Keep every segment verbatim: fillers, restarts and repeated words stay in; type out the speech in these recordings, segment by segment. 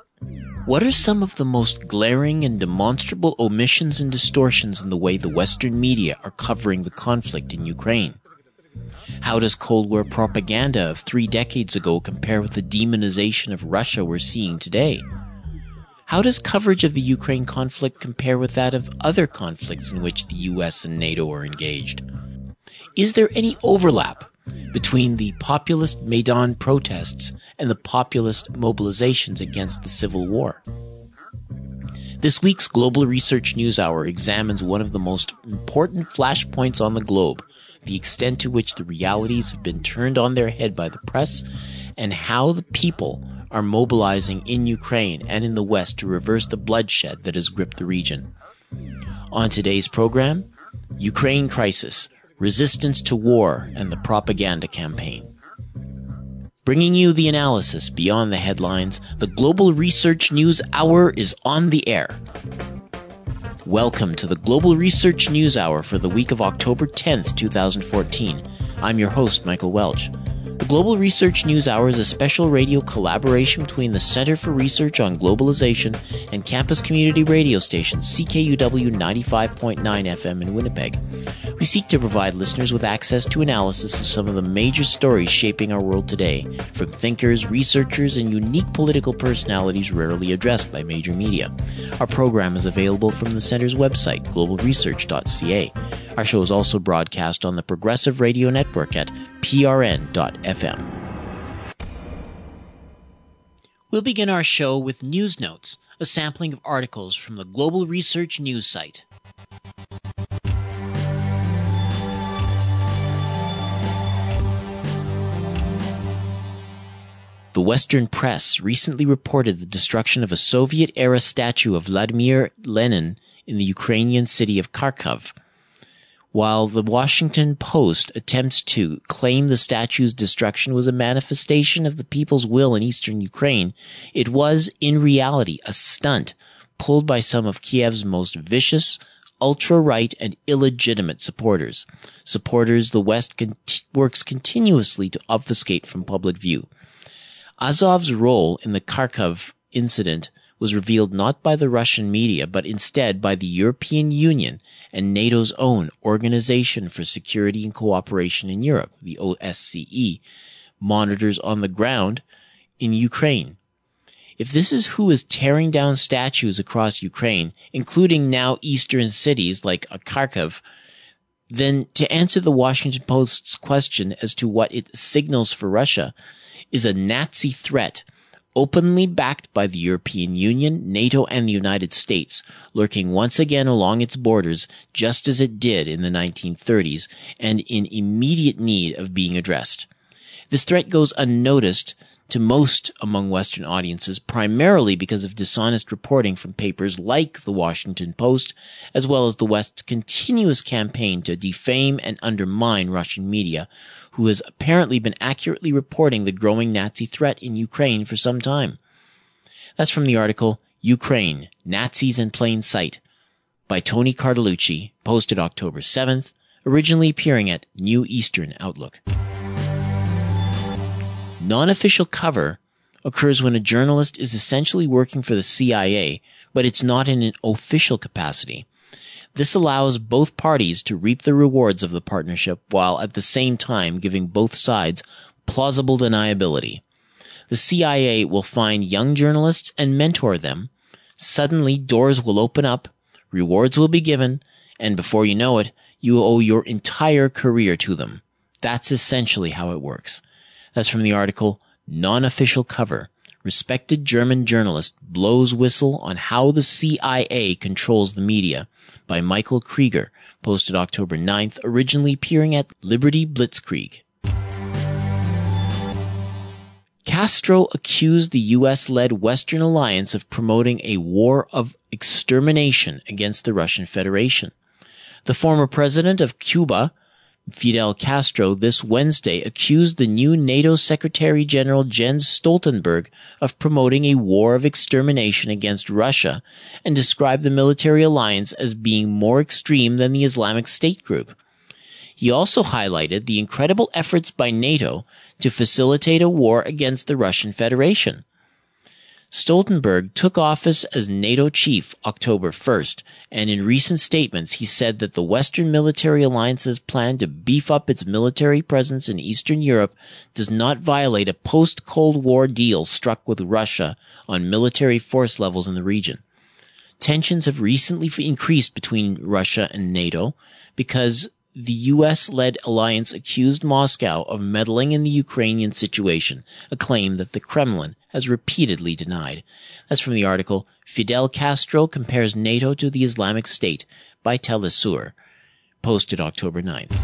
What are some of the most glaring and demonstrable omissions and distortions in the way the Western media are covering the conflict in Ukraine? How does Cold War propaganda of three decades ago compare with the demonization of Russia we're seeing today? How does coverage of the Ukraine conflict compare with that of other conflicts in which the U S and NATO are engaged? Is there any overlap between the populist Maidan protests and the populist mobilizations against the civil war? This week's Global Research News Hour examines one of the most important flashpoints on the globe, the extent to which the realities have been turned on their head by the press, and how the people are mobilizing in Ukraine and in the West to reverse the bloodshed that has gripped the region. On today's program, Ukraine crisis, resistance to war, and the propaganda campaign. Bringing you the analysis beyond the headlines, the Global Research News Hour is on the air. Welcome to the Global Research News Hour for the week of October tenth, twenty fourteen. I'm your host, Michael Welch. The Global Research News Hour is a special radio collaboration between the Center for Research on Globalization and campus community radio station C K U W ninety-five point nine F M in Winnipeg. We seek to provide listeners with access to analysis of some of the major stories shaping our world today, from thinkers, researchers, and unique political personalities rarely addressed by major media. Our program is available from the Center's website, global research dot c a. Our show is also broadcast on the Progressive Radio Network at p r n dot f m. We'll begin our show with News Notes, a sampling of articles from the Global Research News site. The Western press recently reported the destruction of a Soviet-era statue of Vladimir Lenin in the Ukrainian city of Kharkov. While the Washington Post attempts to claim the statue's destruction was a manifestation of the people's will in eastern Ukraine, it was, in reality, a stunt pulled by some of Kiev's most vicious, ultra-right, and illegitimate supporters. Supporters the West cont- works continuously to obfuscate from public view. Azov's role in the Kharkov incident was revealed not by the Russian media, but instead by the European Union and NATO's own Organization for Security and Cooperation in Europe, the O S C E, monitors on the ground in Ukraine. If this is who is tearing down statues across Ukraine, including now eastern cities like Kharkov, then to answer the Washington Post's question as to what it signals for Russia is a Nazi threat openly backed by the European Union, NATO, and the United States, lurking once again along its borders just as it did in the nineteen thirties and in immediate need of being addressed. This threat goes unnoticed to most among Western audiences, primarily because of dishonest reporting from papers like the Washington Post, as well as the West's continuous campaign to defame and undermine Russian media, who has apparently been accurately reporting the growing Nazi threat in Ukraine for some time. That's from the article, Ukraine, Nazis in Plain Sight, by Tony Cartalucci, posted October seventh, originally appearing at New Eastern Outlook. Non-official cover occurs when a journalist is essentially working for the C I A, but it's not in an official capacity. This allows both parties to reap the rewards of the partnership while at the same time giving both sides plausible deniability. The C I A will find young journalists and mentor them. Suddenly, doors will open up, rewards will be given, and before you know it, you owe your entire career to them. That's essentially how it works. That's from the article, Non-Official Cover. Respected German journalist blows whistle on how the C I A controls the media, by Michael Krieger, posted October ninth, originally appearing at Liberty Blitzkrieg. Castro accused the U S-led Western alliance of promoting a war of extermination against the Russian Federation. The former president of Cuba, Fidel Castro, this Wednesday accused the new NATO Secretary General Jens Stoltenberg of promoting a war of extermination against Russia and described the military alliance as being more extreme than the Islamic State group. He also highlighted the incredible efforts by NATO to facilitate a war against the Russian Federation. Stoltenberg took office as NATO chief October first, and in recent statements he said that the Western military alliance's plan to beef up its military presence in Eastern Europe does not violate a post-Cold War deal struck with Russia on military force levels in the region. Tensions have recently increased between Russia and NATO because the U S-led alliance accused Moscow of meddling in the Ukrainian situation, a claim that the Kremlin has repeatedly denied. That's from the article, Fidel Castro Compares NATO to the Islamic State by Telesur, posted October ninth.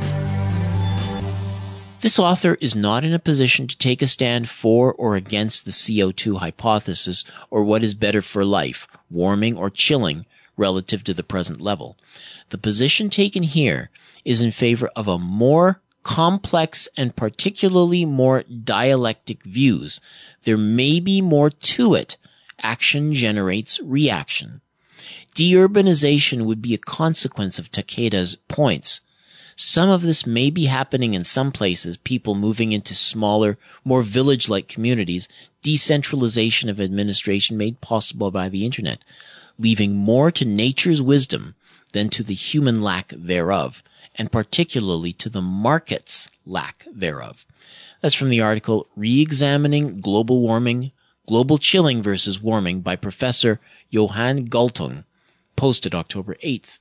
This author is not in a position to take a stand for or against the C O two hypothesis or what is better for life, warming or chilling, relative to the present level. The position taken here is in favor of a more complex and particularly more dialectic views. There may be more to it. Action generates reaction. Deurbanization would be a consequence of Takeda's points. Some of this may be happening in some places, people moving into smaller, more village-like communities, decentralization of administration made possible by the internet, leaving more to nature's wisdom than to the human lack thereof, and particularly to the market's lack thereof. That's from the article Re-examining Global Warming, Global Chilling versus Warming by Professor Johan Galtung, posted October eighth.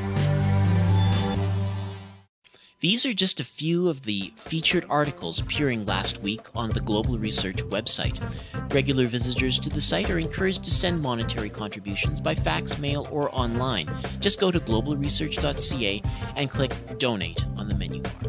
These are just a few of the featured articles appearing last week on the Global Research website. Regular visitors to the site are encouraged to send monetary contributions by fax, mail, or online. Just go to global research dot c a and click Donate on the menu bar.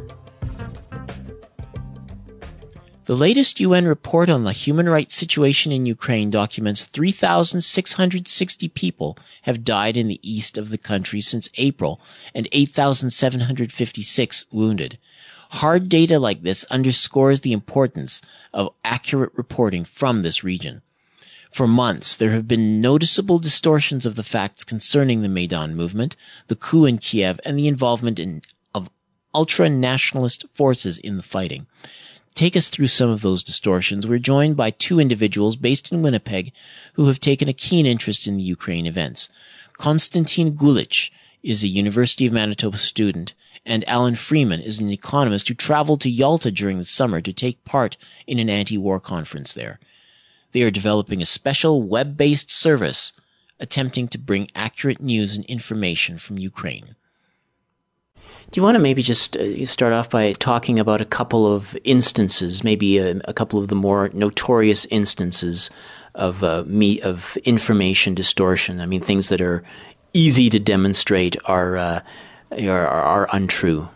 The latest U N report on the human rights situation in Ukraine documents three thousand six hundred sixty people have died in the east of the country since April and eight thousand seven hundred fifty-six wounded. Hard data like this underscores the importance of accurate reporting from this region. For months, there have been noticeable distortions of the facts concerning the Maidan movement, the coup in Kiev, and the involvement in, of ultra-nationalist forces in the fighting. Take us through some of those distortions. We're joined by two individuals based in Winnipeg who have taken a keen interest in the Ukraine events. Konstantin Gulich is a University of Manitoba student, and Alan Freeman is an economist who traveled to Yalta during the summer to take part in an anti-war conference there. They are developing a special web-based service attempting to bring accurate news and information from Ukraine. Do you want to maybe just uh, start off by talking about a couple of instances, maybe a, a couple of the more notorious instances of uh, me of information distortion? I mean, things that are easy to demonstrate are uh, are, are untrue.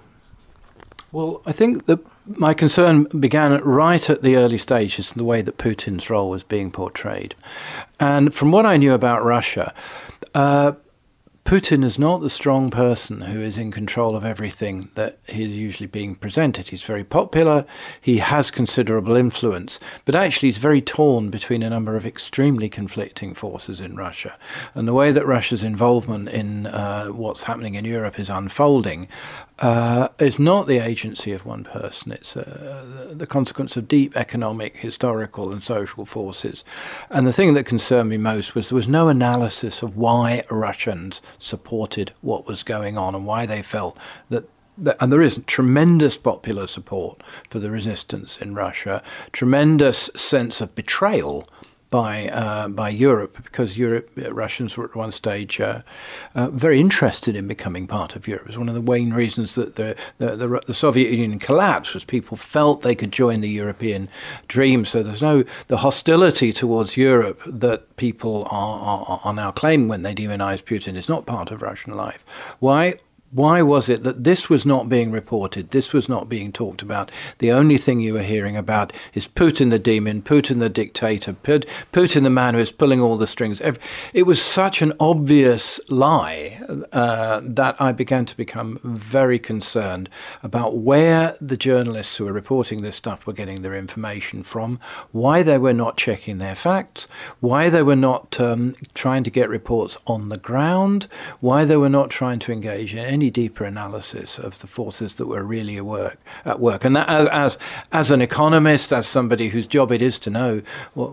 Well, I think that my concern began right at the early stages in the way that Putin's role was being portrayed, and from what I knew about Russia. Uh, Putin is not the strong person who is in control of everything that is usually being presented. He's very popular, he has considerable influence, but actually he's very torn between a number of extremely conflicting forces in Russia. And the way that Russia's involvement in uh, what's happening in Europe is unfolding uh, is not the agency of one person. It's uh, the consequence of deep economic, historical and social forces. And the thing that concerned me most was there was no analysis of why Russians supported what was going on and why they felt that, that and there is tremendous popular support for the resistance in Russia, tremendous sense of betrayal by uh, by Europe, because Europe, Russians were at one stage uh, uh, very interested in becoming part of Europe. It was one of the main reasons that the, the, the, the Soviet Union collapsed, was people felt they could join the European dream. So there's no, the hostility towards Europe that people are, are, are now claiming when they demonize Putin is not part of Russian life. Why? Why was it that this was not being reported, this was not being talked about? The only thing you were hearing about is Putin the demon, Putin the dictator, Putin the man who is pulling all the strings. It was such an obvious lie uh, that I began to become very concerned about where the journalists who were reporting this stuff were getting their information from, why they were not checking their facts, why they were not um, trying to get reports on the ground, why they were not trying to engage in any deeper analysis of the forces that were really at work. At work. And that, as as an economist, as somebody whose job it is to know, well,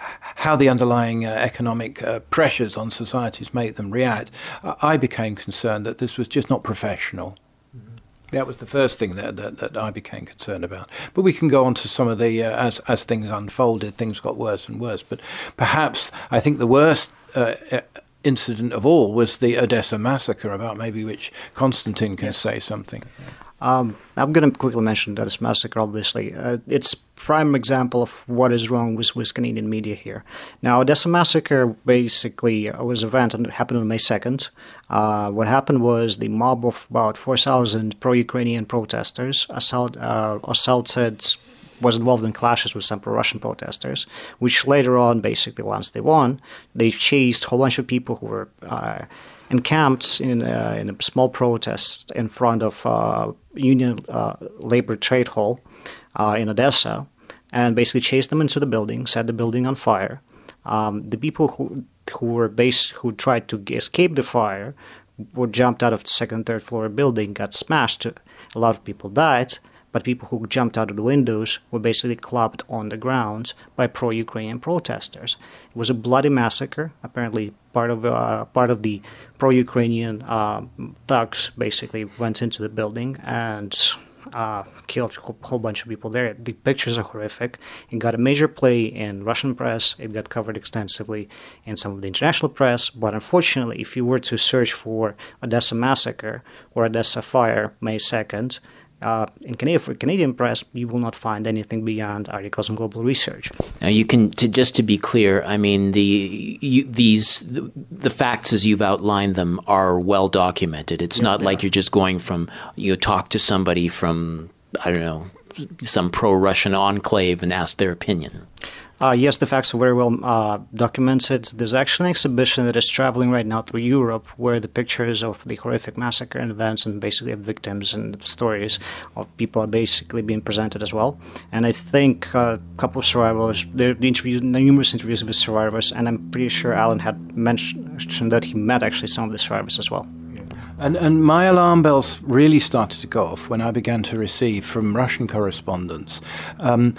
how the underlying uh, economic uh, pressures on societies make them react, I became concerned that this was just not professional. Mm-hmm. That was the first thing that, that that I became concerned about. But we can go on to some of the, uh, as, as things unfolded, things got worse and worse. But perhaps I think the worst uh, incident of all was the Odessa massacre, about maybe which Konstantin can yes. say something. Um, I'm going to quickly mention that this massacre, obviously. Uh, it's prime example of what is wrong with, with Canadian media here. Now, Odessa massacre basically was an event that happened on May second. Uh, what happened was the mob of about four thousand pro-Ukrainian protesters assault, uh, assaulted, was involved in clashes with some pro-Russian protesters, which later on, basically, once they won, they chased a whole bunch of people who were uh, encamped in, uh, in a small protest in front of uh, Union uh, Labor Trade Hall uh, in Odessa, and basically chased them into the building, set the building on fire. Um, the people who who were base who tried to escape the fire were jumped out of the second, third floor building, got smashed. A lot of people died, but people who jumped out of the windows were basically clubbed on the ground by pro-Ukrainian protesters. It was a bloody massacre. Apparently, part of uh, part of the pro-Ukrainian uh, thugs basically went into the building and uh, killed a whole bunch of people there. The pictures are horrific. It got a major play in Russian press. It got covered extensively in some of the international press. But unfortunately, if you were to search for Odessa massacre or Odessa fire, May second, Uh, in Canadian, for Canadian press, you will not find anything beyond articles on global research. Now, you can to, just to be clear. I mean, the you, these the, the facts as you've outlined them are well documented. It's yes, not like are. You're just going from you know, talk to somebody from I don't know some pro-Russian enclave and ask their opinion. Uh, yes, the facts are very well uh, documented. There's actually an exhibition that is traveling right now through Europe where the pictures of the horrific massacre and events and basically victims and stories of people are basically being presented as well. And I think uh, a couple of survivors, the, the interviews, numerous interviews with survivors, and I'm pretty sure Alan had mentioned that he met actually some of the survivors as well. And, and my alarm bells really started to go off when I began to receive from Russian correspondents um,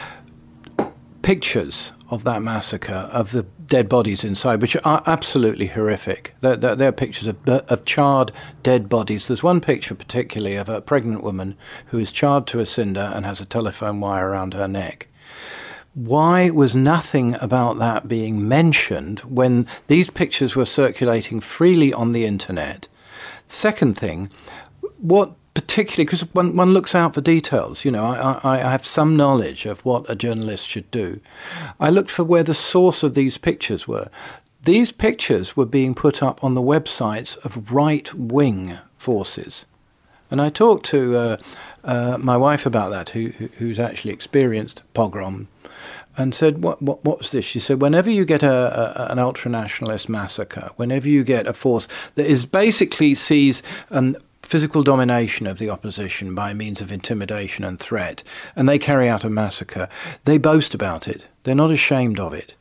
pictures of that massacre, of the dead bodies inside, which are absolutely horrific. They're, they're, they're pictures of, of charred dead bodies. There's one picture particularly of a pregnant woman who is charred to a cinder and has a telephone wire around her neck. Why was nothing about that being mentioned when these pictures were circulating freely on the internet? Second thing, what particularly, because one, one looks out for details, you know, I, I, I have some knowledge of what a journalist should do. I looked for where the source of these pictures were. These pictures were being put up on the websites of right-wing forces. And I talked to uh, uh, my wife about that, who, who who's actually experienced pogrom, and said, what, what what's this? She said, whenever you get a, a an ultranationalist massacre, whenever you get a force that is basically sees um, physical domination of the opposition by means of intimidation and threat, and they carry out a massacre, they boast about it. They're not ashamed of it.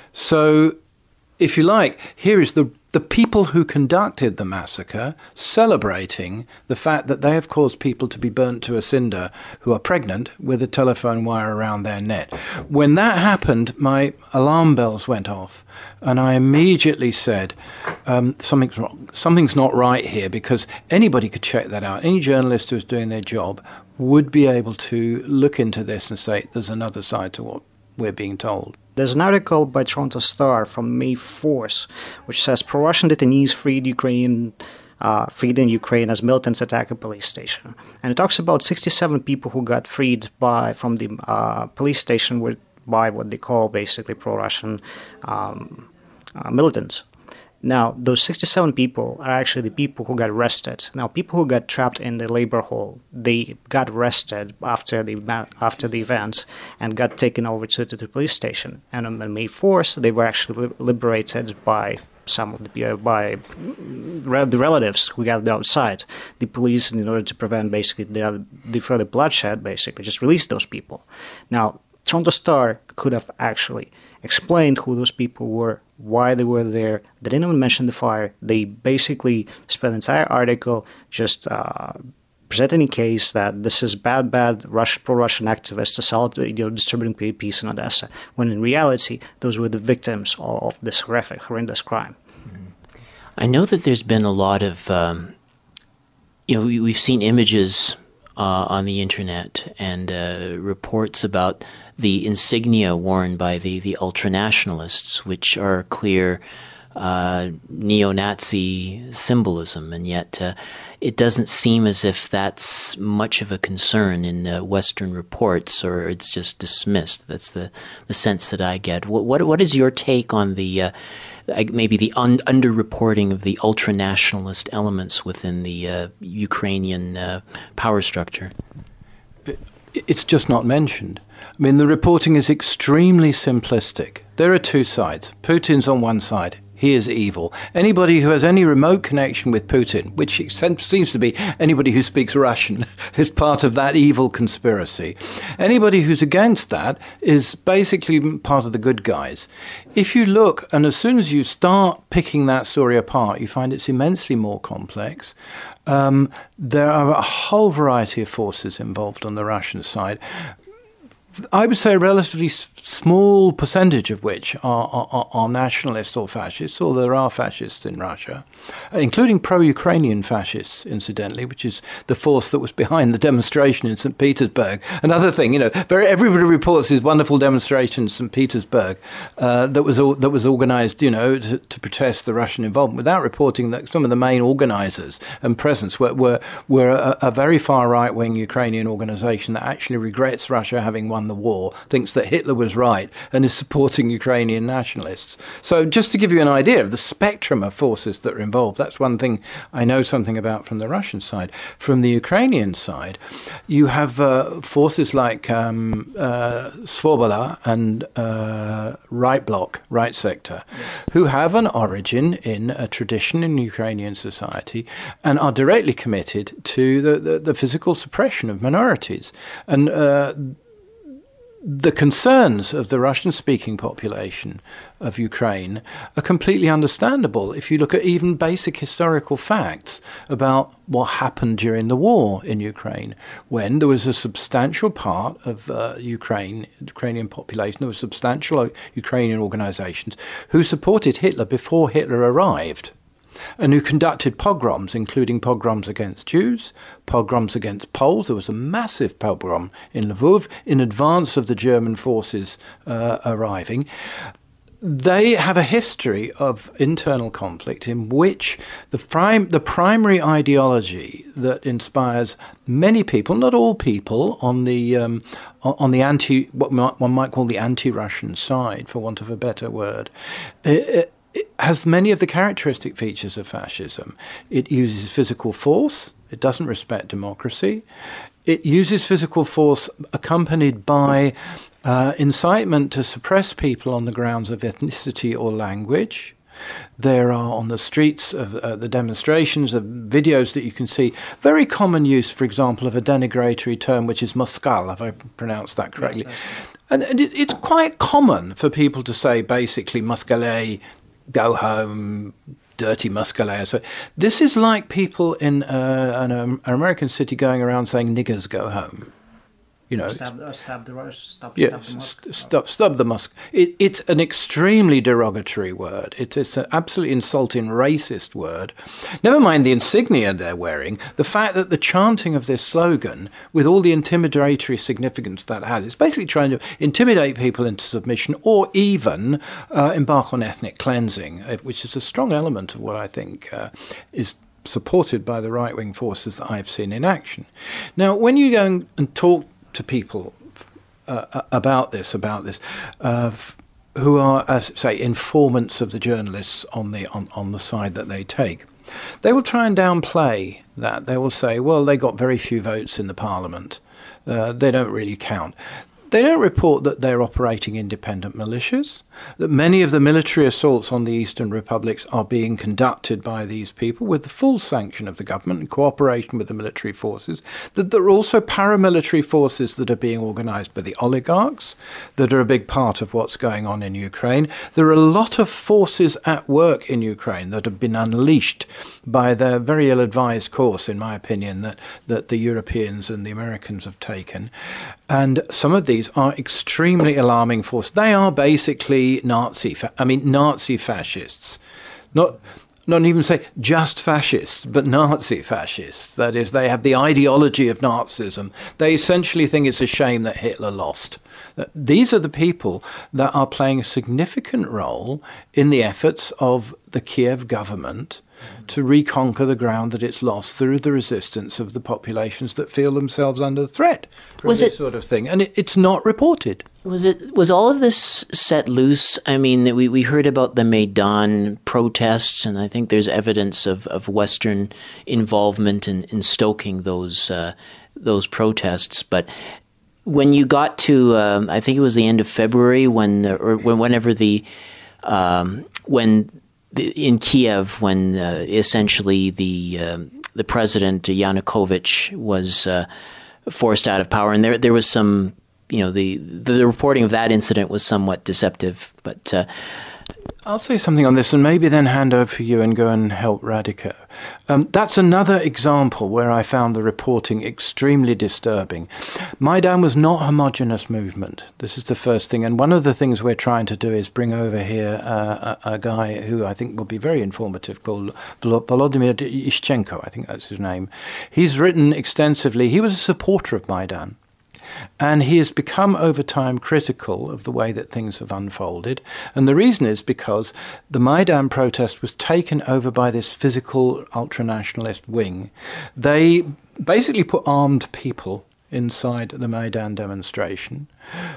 So, if you like, here is the the people who conducted the massacre celebrating the fact that they have caused people to be burnt to a cinder who are pregnant with a telephone wire around their neck. When that happened, my alarm bells went off, and I immediately said, um, something's wrong. Something's not right here, because anybody could check that out. Any journalist who's doing their job would be able to look into this and say, there's another side to what we're being told. There's an article by Toronto Star from May fourth, which says pro-Russian detainees freed Ukrainian, uh, freed in Ukraine as militants attack a police station, and it talks about sixty-seven people who got freed by from the uh, police station with, by what they call basically pro-Russian um, uh, militants. Now, those sixty-seven people are actually the people who got arrested. Now, people who got trapped in the labor hall, they got arrested after the after the events and got taken over to, to the police station. And on May fourth, they were actually liberated by some of the uh, by the relatives who gathered outside. The police, in order to prevent basically the, the further bloodshed, basically just released those people. Now, Toronto Star could have actually explained who those people were, why they were there. They didn't even mention the fire. They basically spent the entire article just uh, present any case that this is bad, bad Russian, pro-Russian activists assault, you know, disturbing peace in Odessa, when in reality, those were the victims of, of this horrific, horrendous crime. I know that there's been a lot of, um, you know, we, we've seen images uh, on the internet and uh, reports about the insignia worn by the, the ultranationalists, which are clear uh, neo-Nazi symbolism, and yet uh, it doesn't seem as if that's much of a concern in uh, Western reports, or it's just dismissed. That's the, the sense that I get. What what, what is your take on the uh, maybe the un- underreporting of the ultranationalist elements within the uh, Ukrainian uh, power structure? It's just not mentioned. I mean, the reporting is extremely simplistic. There are two sides. Putin's on one side. He is evil. Anybody who has any remote connection with Putin, which seems to be anybody who speaks Russian, is part of that evil conspiracy. Anybody who's against that is basically part of the good guys. If you look, and as soon as you start picking that story apart, you find it's immensely more complex. Um, there are a whole variety of forces involved on the Russian side. I would say a relatively s- small percentage of which are, are, are nationalists or fascists, or there are fascists in Russia, including pro-Ukrainian fascists, incidentally, which is the force that was behind the demonstration in Saint Petersburg. Another thing, you know, very, everybody reports this wonderful demonstration in Saint Petersburg uh, that was that was organised, you know, to, to protest the Russian involvement, without reporting that some of the main organisers and presence were were, were a, a very far right-wing Ukrainian organisation that actually regrets Russia having won the war, thinks that Hitler was right, and is supporting Ukrainian nationalists. So just to give you an idea of the spectrum of forces that are involved, that's one thing I know something about from the Russian side. From the Ukrainian side, you have uh, forces like um, uh, Svoboda and uh, Right Bloc, Right Sector, yes, who have an origin in a tradition in Ukrainian society and are directly committed to the, the, the physical suppression of minorities. And uh, the concerns of the Russian-speaking population of Ukraine are completely understandable if you look at even basic historical facts about what happened during the war in Ukraine, when there was a substantial part of uh, Ukraine, Ukrainian population, there were substantial Ukrainian organizations who supported Hitler before Hitler arrived, and who conducted pogroms, including pogroms against Jews, pogroms against Poles. There was a massive pogrom in Lvov in advance of the German forces uh, arriving. They have a history of internal conflict in which the, prim- the primary ideology that inspires many people, not all people, on the um, on the anti, what one might call the anti-Russian side, for want of a better word, it, it has many of the characteristic features of fascism. It uses physical force. It doesn't respect democracy. It uses physical force accompanied by uh, incitement to suppress people on the grounds of ethnicity or language. There are on the streets of uh, the demonstrations, of videos that you can see, very common use, for example, of a denigratory term, which is Moskal, if I pronounced that correctly. Yes, and and it, it's quite common for people to say, basically, Moskale, go home, dirty Muscalaire. So this is like people in uh, an, um, an American city going around saying niggers go home. You know, stab, uh, stab the Rush, stop, yeah, stop the Musk. St- stop, stop the Musk. It, it's an extremely derogatory word. It, it's an absolutely insulting, racist word. Never mind the insignia they're wearing. The fact that the chanting of this slogan, with all the intimidatory significance that has, it's basically trying to intimidate people into submission, or even uh, embark on ethnic cleansing, which is a strong element of what I think uh, is supported by the right-wing forces that I've seen in action. Now, when you go and talk to people uh, about this, about this, uh, who are, as say, informants of the journalists on the on, on the side that they take, they will try and downplay that. They will say, well, they got very few votes in the parliament. Uh, they don't really count. They don't report that they're operating independent militias. that many of the military assaults on the eastern republics are being conducted by these people with the full sanction of the government and cooperation with the military forces, that there are also paramilitary forces that are being organized by the oligarchs that are a big part of what's going on in Ukraine. There are a lot of forces at work in Ukraine that have been unleashed by the very ill-advised course, in my opinion, that, that the Europeans and the Americans have taken. And some of these are extremely alarming forces. They are basically Nazi, fa- I mean, Nazi fascists. Not, not even say just fascists, but Nazi fascists. That is, they have the ideology of Nazism. They essentially think it's a shame that Hitler lost. These are the people that are playing a significant role in the efforts of the Kiev government to reconquer the ground that it's lost through the resistance of the populations that feel themselves under threat from was this it, sort of thing. And it, it's not reported. Was it was all of this set loose? I mean, we, we heard about the Maidan protests, and I think there's evidence of, of Western involvement in, in stoking those uh, those protests. But when you got to, um, I think it was the end of February, when or when, whenever the um, when in Kiev, when uh, essentially the um, the president Yanukovych was uh, forced out of power, and there there was some, you know, the the reporting of that incident was somewhat deceptive. But uh, I'll say something on this, and maybe then hand over to you and go and help Radiko. Um, that's another example where I found the reporting extremely disturbing. Maidan was not a homogenous movement. This is the first thing. And one of the things we're trying to do is bring over here uh, a, a guy who I think will be very informative called Volodymyr Ishchenko. I think that's his name. He's written extensively. He was a supporter of Maidan. And he has become over time critical of the way that things have unfolded. And the reason is because the Maidan protest was taken over by this physical ultranationalist wing. They basically put armed people inside the Maidan demonstration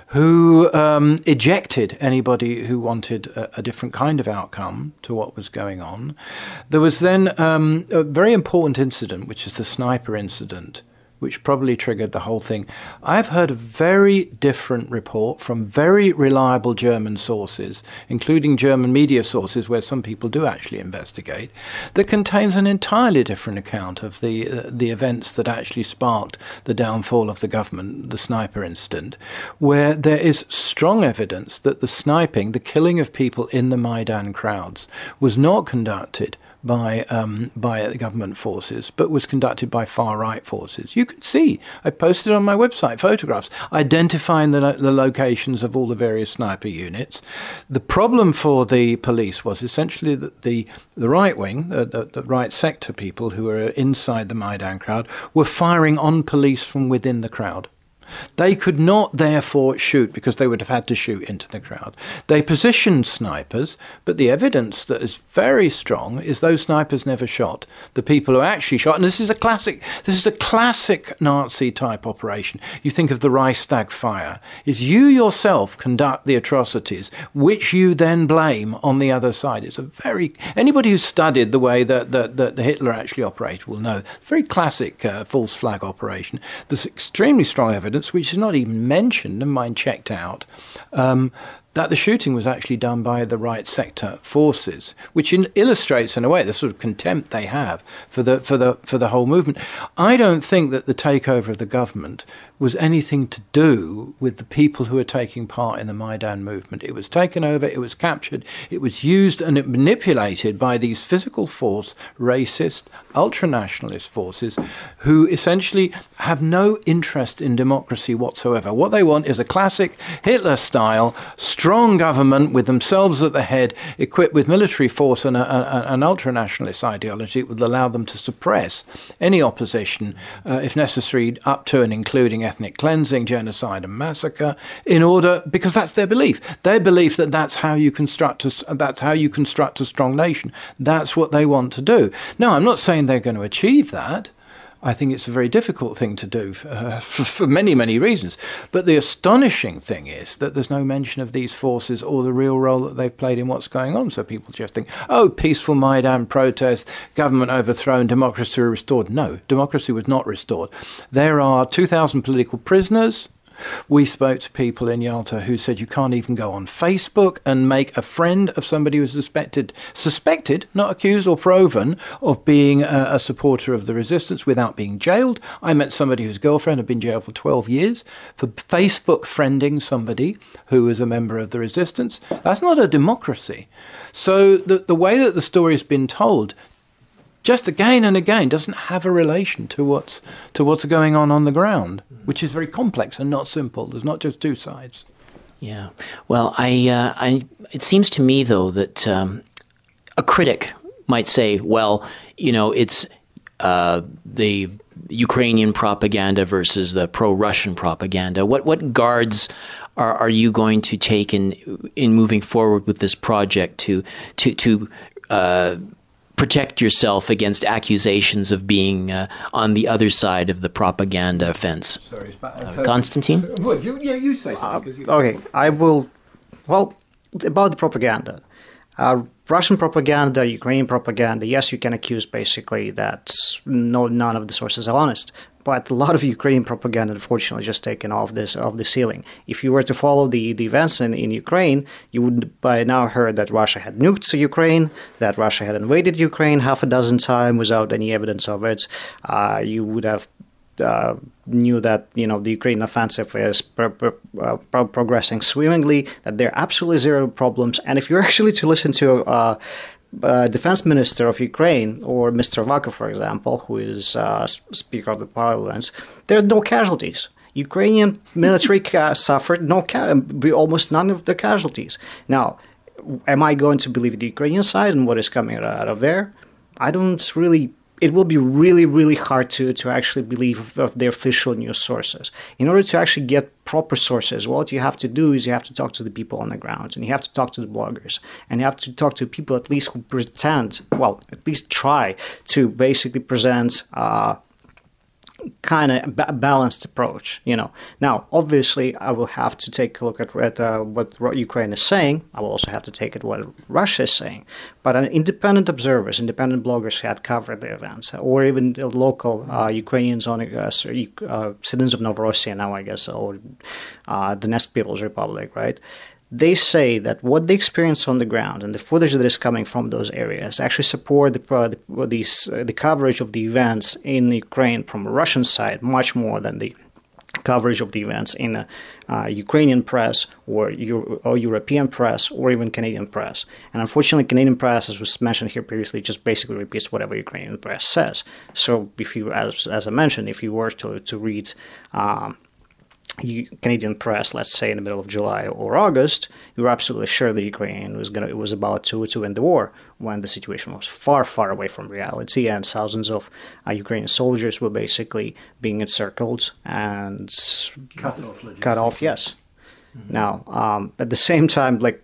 who um, ejected anybody who wanted a, a different kind of outcome to what was going on. There was then um, a very important incident, which is the sniper incident, which probably triggered the whole thing. I've heard a very different report from very reliable German sources, including German media sources where some people do actually investigate, that contains an entirely different account of the uh, the events that actually sparked the downfall of the government, the sniper incident, where there is strong evidence that the sniping, the killing of people in the Maidan crowds, was not conducted by um, by the government forces, but was conducted by far-right forces. You can see, I posted on my website photographs identifying the, the locations of all the various sniper units. The problem for the police was essentially that the, the right wing, the, the, the right sector people who were inside the Maidan crowd, were firing on police from within the crowd. They could not therefore shoot because they would have had to shoot into the crowd. They positioned snipers, but the evidence that is very strong is those snipers never shot the people who actually shot. And this is a classic, this is a classic Nazi type operation. You think of the Reichstag fire. Is you yourself conduct the atrocities, which you then blame on the other side. It's a very, anybody who's studied the way that, that, that Hitler actually operated will know. Very classic uh, false flag operation. There's extremely strong evidence, which is not even mentioned, and mine checked out, um, that the shooting was actually done by the right sector forces, which in, illustrates in a way the sort of contempt they have for the for the for the whole movement. I don't think that the takeover of the government was anything to do with the people who were taking part in the Maidan movement. It was taken over, it was captured, it was used and it manipulated by these physical force, racist, ultranationalist forces who essentially have no interest in democracy whatsoever. What they want is a classic Hitler-style strong government with themselves at the head, equipped with military force and a, a, an ultranationalist ideology that would allow them to suppress any opposition, uh, if necessary, up to and including ethnic cleansing, genocide and massacre, in order, because that's their belief. Their belief that that's how you construct a, that's how you construct a strong nation. That's what they want to do. Now, I'm not saying they're going to achieve that. I think it's a very difficult thing to do uh, for, for many, many reasons. But the astonishing thing is that there's no mention of these forces or the real role that they've played in what's going on. So people just think, oh, peaceful Maidan protest, government overthrown, democracy restored. No, democracy was not restored. There are two thousand political prisoners. We spoke to people in Yalta who said you can't even go on Facebook and make a friend of somebody who's suspected, suspected, not accused or proven, of being a, a supporter of the resistance without being jailed. I met somebody whose girlfriend had been jailed for twelve years for Facebook friending somebody who was a member of the resistance. That's not a democracy. So the, the way that the story has been told just again and again doesn't have a relation to what's to what's going on on the ground, which is very complex and not simple. There's not just two sides. Yeah. Well, I, uh, I it seems to me though that um, a critic might say, well, you know, it's uh, the Ukrainian propaganda versus the pro-Russian propaganda. What what guards are are you going to take in in moving forward with this project to to to uh, protect yourself against accusations of being uh, on the other side of the propaganda fence? Sorry, uh, Konstantin? What, you, yeah, you say something. Uh, okay, I will. Well, about the propaganda. Uh, Russian propaganda, Ukrainian propaganda, yes, you can accuse basically that no, none of the sources are honest. But a lot of Ukrainian propaganda, unfortunately, just taken off this off the ceiling. If you were to follow the, the events in, in Ukraine, you would by now heard that Russia had nuked Ukraine, that Russia had invaded Ukraine half a dozen times without any evidence of it. Uh, you would have Uh, knew that you know the Ukrainian offensive is pro- pro- uh, pro- progressing swimmingly, that there are absolutely zero problems. And if you're actually to listen to uh, uh, Defense Minister of Ukraine or Mister Avakov, for example, who is uh, Speaker of the Parliament, there's no casualties. Ukrainian military ca- suffered no ca- almost none of the casualties. Now, am I going to believe the Ukrainian side and what is coming out of there? I don't really. It will be really, really hard to, to actually believe of, of their official news sources. In order to actually get proper sources, what you have to do is you have to talk to the people on the ground, and you have to talk to the bloggers, and you have to talk to people at least who pretend, well, at least try to basically present uh, kind of a balanced approach, you know. Now, obviously, I will have to take a look at, at uh, what Ukraine is saying. I will also have to take at what Russia is saying. But uh, independent observers, independent bloggers had covered the events, or even the local uh, Ukrainians on uh, uh, citizens of Novorossiya now, I guess, or uh, Donetsk People's Republic, right? They say that what they experience on the ground and the footage that is coming from those areas actually support the uh, the, these, uh, the coverage of the events in Ukraine from the Russian side much more than the coverage of the events in uh, uh, Ukrainian press or, Euro- or European press or even Canadian press. And unfortunately, Canadian press, as was mentioned here previously, just basically repeats whatever Ukrainian press says. So if you, as, as I mentioned, if you were to, to read um, Canadian press, let's say in the middle of July or August, you're absolutely sure that Ukraine was going to, it was about to, to win the war when the situation was far, far away from reality, and thousands of uh, Ukrainian soldiers were basically being encircled and cut off. Cut off, yes. Mm-hmm. Now, um, at the same time, like,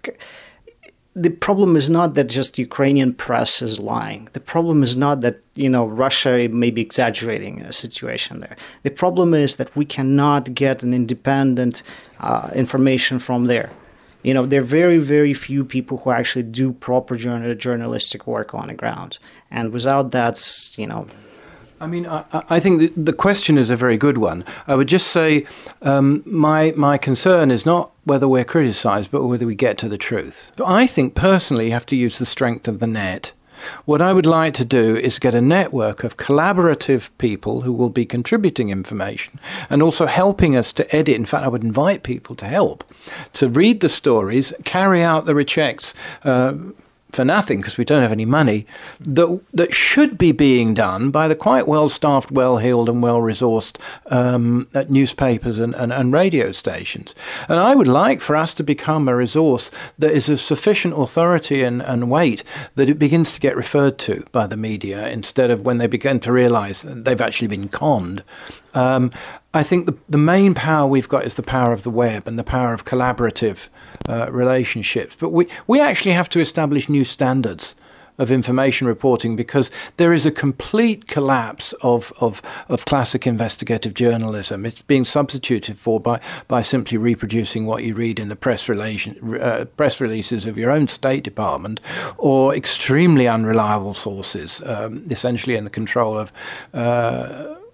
the problem is not that just Ukrainian press is lying. The problem is not that, you know, Russia may be exaggerating a situation there. The problem is that we cannot get an independent uh, information from there. You know, there are very, very few people who actually do proper journal- journalistic work on the ground. And without that, you know... I mean, I, I think the question is a very good one. I would just say um, my my concern is not whether we're criticised, but whether we get to the truth. I think personally you have to use the strength of the net. What I would like to do is get a network of collaborative people who will be contributing information and also helping us to edit. In fact, I would invite people to help, to read the stories, carry out the rechecks, uh, for nothing because we don't have any money, that that should be being done by the quite well-staffed, well-heeled and well-resourced um, newspapers and, and, and radio stations. And I would like for us to become a resource that is of sufficient authority and, and weight that it begins to get referred to by the media instead of when they begin to realise they've actually been conned. Um, I think the, the main power we've got is the power of the web and the power of collaborative uh, relationships. But we, we actually have to establish new standards of information reporting because there is a complete collapse of, of, of classic investigative journalism. It's being substituted for by, by simply reproducing what you read in the press, relation, uh, press releases of your own State Department or extremely unreliable sources, um, essentially in the control of uh,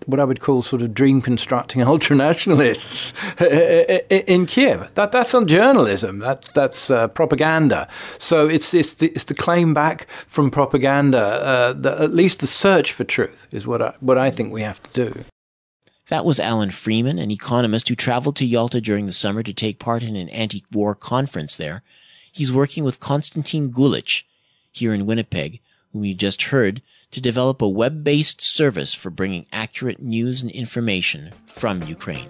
what I would call sort of dream constructing ultranationalists in Kiev. That that's not journalism. That that's uh, propaganda. So it's it's the, it's the claim back from propaganda. Uh, the, at least the search for truth is what I what I think we have to do. That was Alan Freeman, an economist who traveled to Yalta during the summer to take part in an anti-war conference there. He's working with Konstantin Gulich here in Winnipeg, whom you just heard, to develop a web-based service for bringing accurate news and information from Ukraine.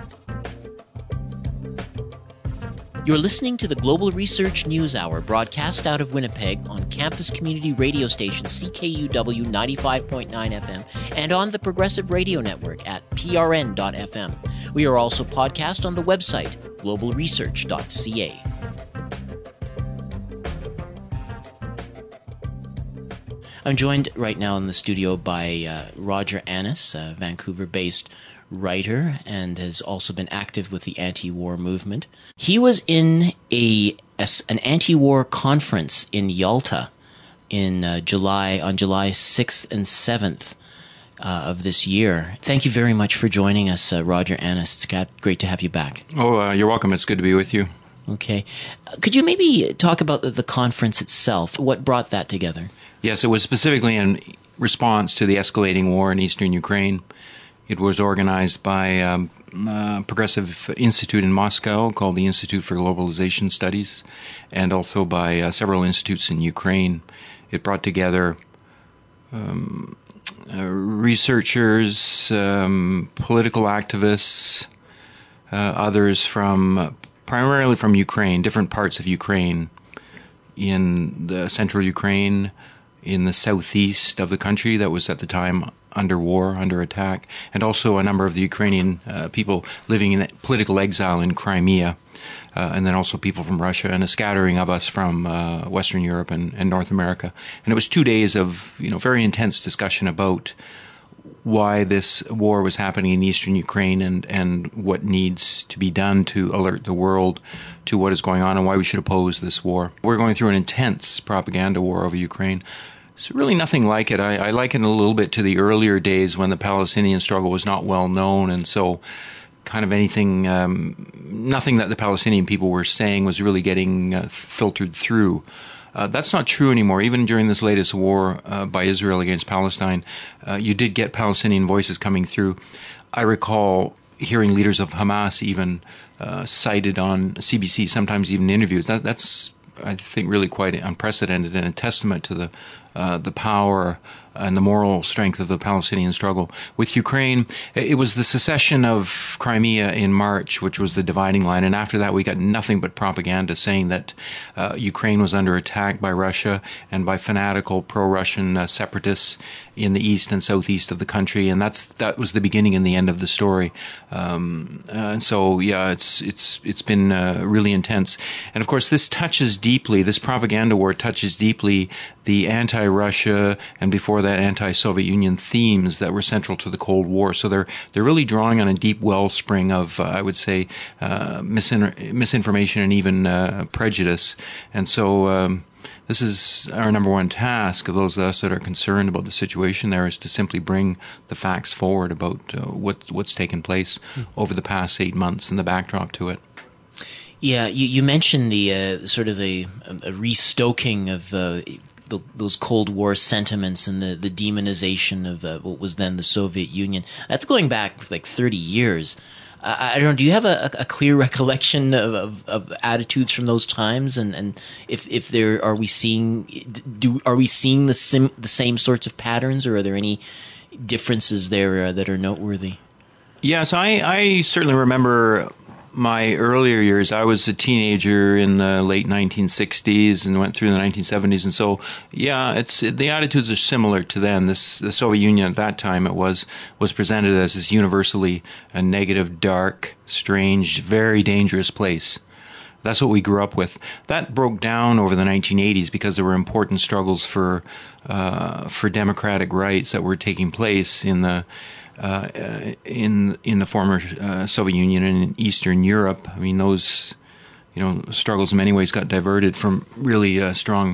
You're listening to the Global Research News Hour, broadcast out of Winnipeg on campus community radio station C K U W ninety-five point nine F M and on the Progressive Radio Network at P R N dot F M. We are also podcast on the website global research dot C A. I'm joined right now in the studio by uh, Roger Annis, a Vancouver-based writer, and has also been active with the anti-war movement. He was in a, a an anti-war conference in Yalta in uh, July on July sixth and seventh uh, of this year. Thank you very much for joining us, uh, Roger Annis. It's great to have you back. Oh, uh, you're welcome. It's good to be with you. Okay. Uh, could you maybe talk about the, the conference itself? What brought that together? Yes, it was specifically in response to the escalating war in eastern Ukraine. It was organized by um, a progressive institute in Moscow called the Institute for Globalization Studies, and also by uh, several institutes in Ukraine. It brought together um, uh, researchers, um, political activists, uh, others from, uh, primarily from Ukraine, different parts of Ukraine, in the central Ukraine, in the southeast of the country that was at the time under war, under attack, and also a number of the Ukrainian uh, people living in political exile in Crimea, uh, and then also people from Russia, and a scattering of us from uh, Western Europe and, and North America. And it was two days of, you know, very intense discussion about why this war was happening in eastern Ukraine and, and what needs to be done to alert the world to what is going on and why we should oppose this war. We're going through an intense propaganda war over Ukraine. It's really nothing like it. I, I liken it a little bit to the earlier days when the Palestinian struggle was not well known, and so kind of anything, um, nothing that the Palestinian people were saying was really getting uh, filtered through. Uh, that's not true anymore. Even during this latest war uh, by Israel against Palestine, uh, you did get Palestinian voices coming through. I recall hearing leaders of Hamas even uh, cited on C B C, sometimes even interviews. That, that's, I think, really quite unprecedented and a testament to the uh, the power and the moral strength of the Palestinian struggle. With Ukraine, it was the secession of Crimea in March, which was the dividing line, and after that we got nothing but propaganda saying that uh, Ukraine was under attack by Russia and by fanatical pro-Russian uh, separatists in the east and southeast of the country, and that's that was the beginning and the end of the story. Um, uh, and so, yeah, it's it's it's been uh, really intense, and of course, this touches deeply. This propaganda war touches deeply the anti-Russia and before that anti-Soviet Union themes that were central to the Cold War. So they're they're really drawing on a deep wellspring of, uh, I would say, uh, misin- misinformation and even uh, prejudice. And so um, this is our number one task of those of us that are concerned about the situation there, is to simply bring the facts forward about uh, what what's taken place mm. over the past eight months and the backdrop to it. Yeah, you, you mentioned the uh, sort of a, a restoking of uh, the, those Cold War sentiments and the, the demonization of uh, what was then the Soviet Union. That's going back like thirty years. Uh, I don't know. Do you have a, a clear recollection of, of, of attitudes from those times, and, and if if there are we seeing do are we seeing the sim, the same sorts of patterns, or are there any differences there uh, that are noteworthy? Yes, I, I certainly remember my earlier years. I was a teenager in the late nineteen sixties and went through the nineteen seventies, and so yeah, it's the attitudes are similar to then. This the Soviet Union at that time it was was presented as this universally a negative, dark, strange, very dangerous place. That's what we grew up with. That broke down over the nineteen eighties because there were important struggles for uh, for democratic rights that were taking place in the Uh, in in the former uh, Soviet Union and in Eastern Europe. I mean, those you know struggles in many ways got diverted from really uh, strong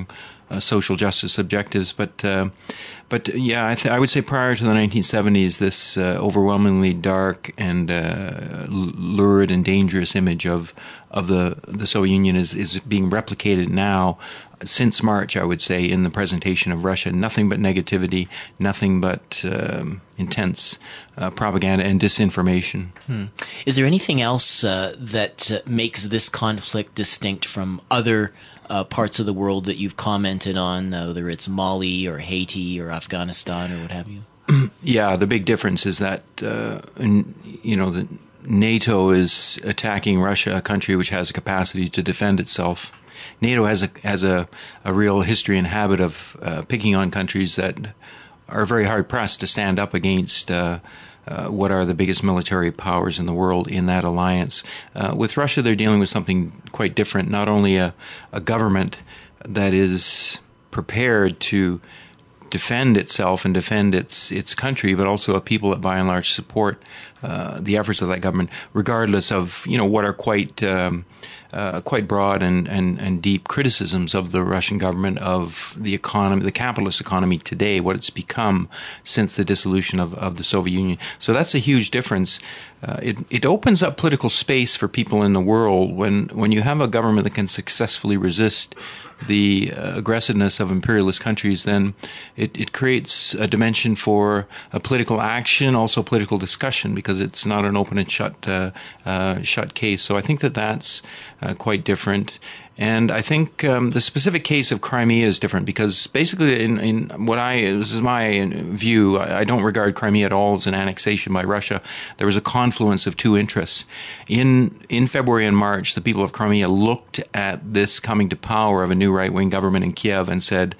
uh, social justice objectives. But uh, but yeah, I, th- I would say prior to the nineteen seventies, this uh, overwhelmingly dark and uh, lurid and dangerous image of of the the Soviet Union is is being replicated now. Since March, I would say, in the presentation of Russia, nothing but negativity, nothing but um, intense uh, propaganda and disinformation. Hmm. Is there anything else uh, that uh, makes this conflict distinct from other uh, parts of the world that you've commented on, uh, whether it's Mali or Haiti or Afghanistan or what have you? Yeah, the big difference is that, uh, you know, the NATO is attacking Russia, a country which has a capacity to defend itself. NATO has a has a, a real history and habit of uh, picking on countries that are very hard pressed to stand up against uh, uh, what are the biggest military powers in the world in that alliance. Uh, with Russia, they're dealing with something quite different. Not only a, a government that is prepared to defend itself and defend its its country, but also a people that by and large support uh, the efforts of that government, regardless of you know what are quite um, uh, quite broad and, and, and deep criticisms of the Russian government, of the economy, the capitalist economy today, what it's become since the dissolution of, of the Soviet Union. So that's a huge difference. Uh, it it opens up political space for people in the world when when you have a government that can successfully resist the uh, aggressiveness of imperialist countries, then it, it creates a dimension for a political action, also political discussion, because it's not an open and shut uh, uh, shut case. So I think that that's uh, quite different. And I think um, the specific case of Crimea is different because basically in, in what I, this is my view, I, I don't regard Crimea at all as an annexation by Russia. There was a confluence of two interests. In in February and March, the people of Crimea looked at this coming to power of a new right-wing government in Kiev and said,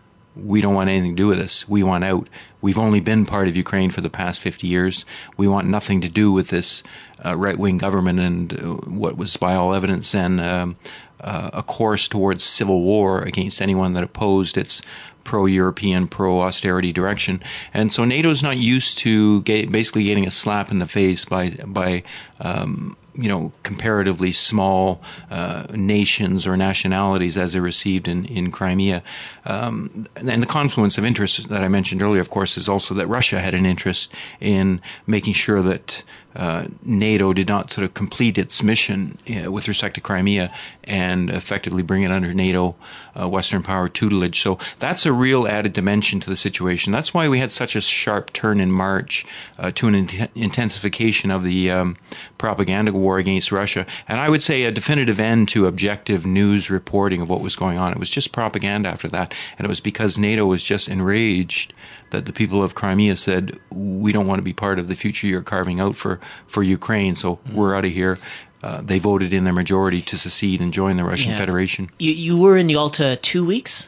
we don't want anything to do with this. We want out. We've only been part of Ukraine for the past fifty years. We want nothing to do with this uh, right-wing government and uh, what was, by all evidence, then um, uh, a course towards civil war against anyone that opposed its pro-European, pro-austerity direction. And so NATO is not used to get, basically getting a slap in the face by by um, you know, comparatively small uh, nations or nationalities as they received in, in Crimea. Um, and the confluence of interests that I mentioned earlier, of course, is also that Russia had an interest in making sure that uh, NATO did not sort of complete its mission uh, with respect to Crimea and effectively bring it under NATO uh, Western power tutelage. So that's a real added dimension to the situation. That's why we had such a sharp turn in March uh, to an in- intensification of the um, propaganda war against Russia. And I would say a definitive end to objective news reporting of what was going on. It was just propaganda after that. And it was because NATO was just enraged that the people of Crimea said, we don't want to be part of the future you're carving out for, for Ukraine, so mm. we're out of here. Uh, they voted in their majority to secede and join the Russian yeah. Federation. You, you were in Yalta two weeks?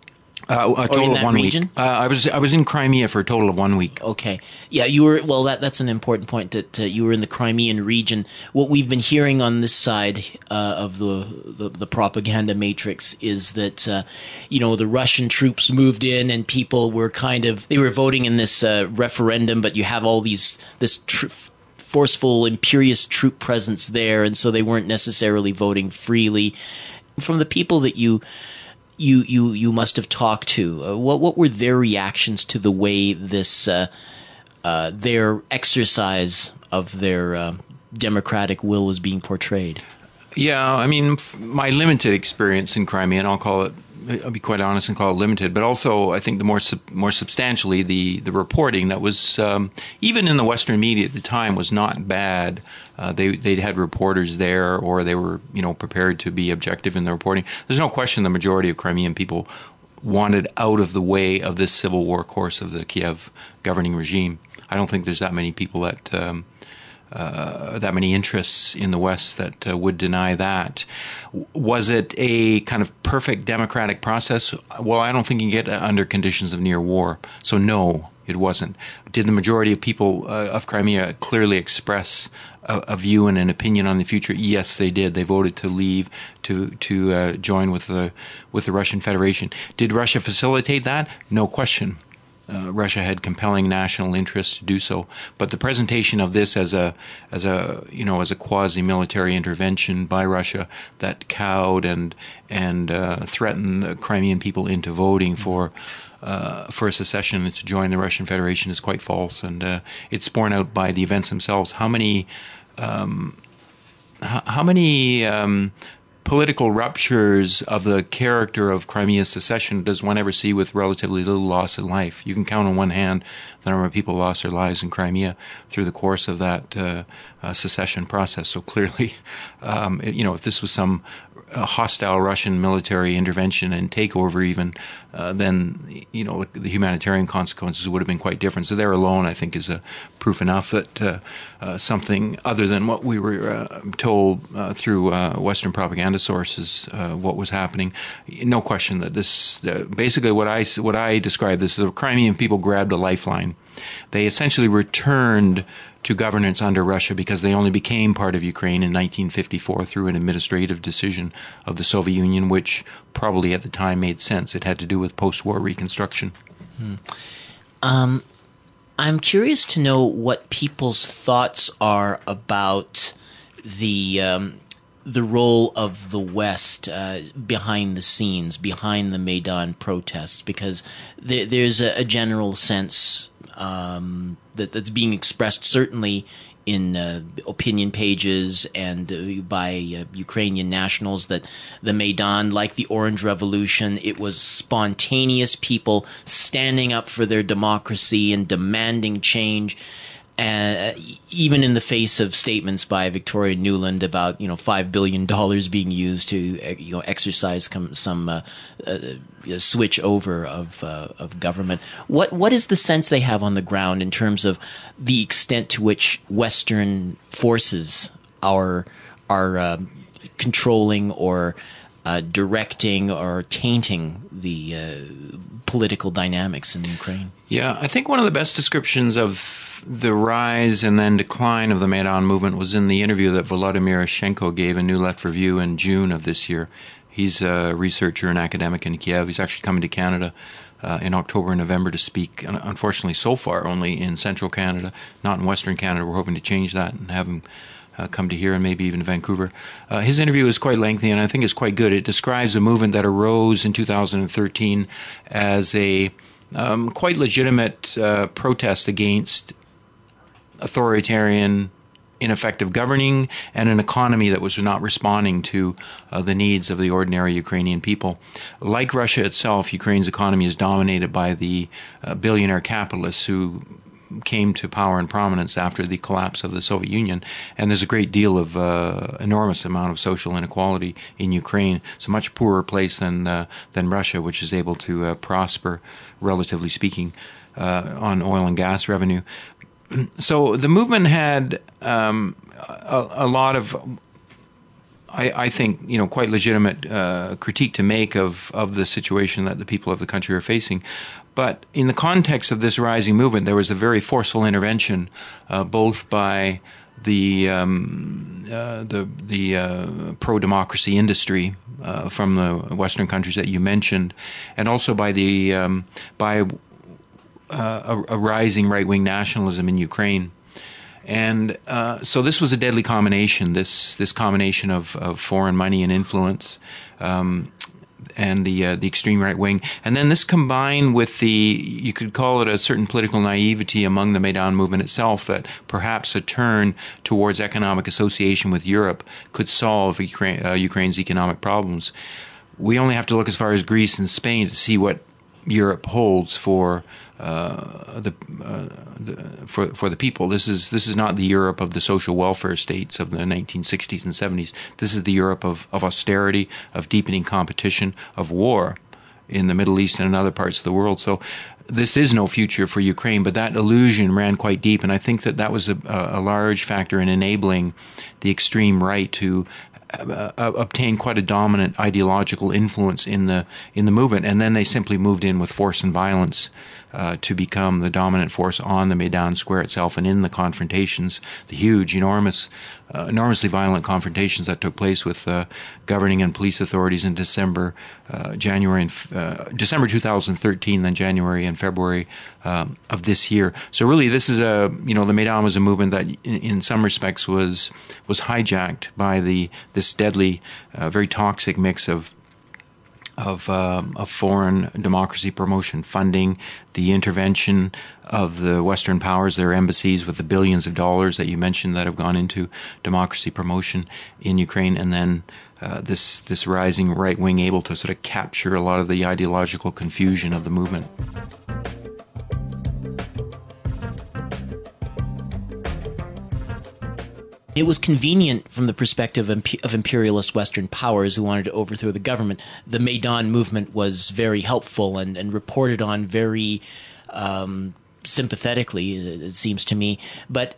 Uh, a total of one region? week. Uh, I was I was in Crimea for a total of one week. Okay, yeah, you were. Well, that that's an important point that uh, you were in the Crimean region. What we've been hearing on this side uh, of the, the the propaganda matrix is that uh, you know the Russian troops moved in and people were kind of they were voting in this uh, referendum, but you have all these this. Tr- forceful, imperious troop presence there, and so they weren't necessarily voting freely. From the people that you you you you must have talked to, uh, what what were their reactions to the way this uh, uh, their exercise of their uh, democratic will was being portrayed? Yeah, I mean, f- my limited experience in Crimea, and I'll call it, I'll be quite honest and call it limited, but also I think the more sub- more substantially the, the reporting that was, um, even in the Western media at the time, was not bad. Uh, they they'd had reporters there, or they were you know prepared to be objective in the reporting. There's no question the majority of Crimean people wanted out of the way of this civil war course of the Kiev governing regime. I don't think there's that many people that. Um, Uh, that many interests in the West that uh, would deny that. Was it a kind of perfect democratic process? Well, I don't think you can get under conditions of near war. So no, it wasn't. Did the majority of people uh, of Crimea clearly express a, a view and an opinion on the future? Yes, they did. They voted to leave, to to uh, join with the with the Russian Federation. Did Russia facilitate that? No question. uh, Russia had compelling national interest to do so. But the presentation of this as a as a you know as a quasi-military intervention by Russia that cowed and and uh, threatened the Crimean people into voting for. Uh, for a secession and to join the Russian Federation is quite false, and uh, it's borne out by the events themselves. How many, um, h- how many um, political ruptures of the character of Crimea's secession does one ever see with relatively little loss in life? You can count on one hand the number of people who lost their lives in Crimea through the course of that uh, uh, secession process. So clearly, um, it, you know, if this was some a hostile Russian military intervention and takeover even, uh, then, you know, the humanitarian consequences would have been quite different. So there alone, I think, is a proof enough that uh, uh, something other than what we were uh, told uh, through uh, Western propaganda sources, uh, what was happening. No question that this, uh, basically what I, what I describe this, the Crimean people grabbed a lifeline. They essentially returned to governance under Russia because they only became part of Ukraine in nineteen fifty-four through an administrative decision of the Soviet Union, which probably at the time made sense. It had to do with post-war reconstruction. Hmm. Um, I'm curious to know what people's thoughts are about the um, the role of the West uh, behind the scenes, behind the Maidan protests, because there, there's a, a general sense Um, that, that's being expressed certainly in uh, opinion pages and uh, by uh, Ukrainian nationals that the Maidan, like the Orange Revolution, it was spontaneous people standing up for their democracy and demanding change. Uh, even in the face of statements by Victoria Nuland about, you know, five billion dollars being used to, you know, exercise com- some uh, uh, switch over of uh, of government. What what is the sense they have on the ground in terms of the extent to which Western forces are are uh, controlling or uh, directing or tainting the uh, political dynamics in Ukraine? Yeah, I think one of the best descriptions of the rise and then decline of the Maidan movement was in the interview that Volodymyr Ishchenko gave in New Let Review in June of this year. He's a researcher and academic in Kiev. He's actually coming to Canada uh, in October and November to speak. Unfortunately, so far only in central Canada, not in western Canada. We're hoping to change that and have him uh, come to here and maybe even Vancouver. Uh, his interview is quite lengthy and I think it's quite good. It describes a movement that arose in two thousand thirteen as a um, quite legitimate uh, protest against authoritarian, ineffective governing, and an economy that was not responding to uh, the needs of the ordinary Ukrainian people. Like Russia itself, Ukraine's economy is dominated by the uh, billionaire capitalists who came to power and prominence after the collapse of the Soviet Union, and there's a great deal of uh, enormous amount of social inequality in Ukraine. It's a much poorer place than uh, than Russia, which is able to uh, prosper, relatively speaking, uh, on oil and gas revenue. So the movement had um, a, a lot of, I, I think, you know, quite legitimate uh, critique to make of, of the situation that the people of the country are facing. But in the context of this rising movement, there was a very forceful intervention, uh, both by the um, uh, the the uh, pro-democracy industry uh, from the Western countries that you mentioned, and also by the um, by. Uh, a, a rising right-wing nationalism in Ukraine. And uh, so this was a deadly combination, this this combination of, of foreign money and influence um, and the uh, the extreme right-wing. And then this combined with the, you could call it a certain political naivety among the Maidan movement itself, that perhaps a turn towards economic association with Europe could solve Ukraine, uh, Ukraine's economic problems. We only have to look as far as Greece and Spain to see what Europe holds for uh, the, uh, the for for the people. This is this is not the Europe of the social welfare states of the nineteen sixties and seventies. This is the Europe of, of austerity, of deepening competition, of war in the Middle East and in other parts of the world. So this is no future for Ukraine, but that illusion ran quite deep, and I think that that was a, a large factor in enabling the extreme right to uh, obtained quite a dominant ideological influence in the in the movement, and then they simply moved in with force and violence uh, to become the dominant force on the Maidan Square itself, and in the confrontations, the huge, enormous, uh, enormously violent confrontations that took place with uh, governing and police authorities in December, uh, January, and uh, December two thousand thirteen, then January and February um, of this year. So really, this is a you know the Maidan was a movement that, in, in some respects, was was hijacked by the this deadly, uh, very toxic mix of of, uh, of foreign democracy promotion funding, the intervention of the Western powers, their embassies, with the billions of dollars that you mentioned that have gone into democracy promotion in Ukraine, and then uh, this this rising right wing able to sort of capture a lot of the ideological confusion of the movement. It was convenient from the perspective of imperialist Western powers who wanted to overthrow the government. The Maidan movement was very helpful and, and reported on very um, sympathetically, it seems to me. But,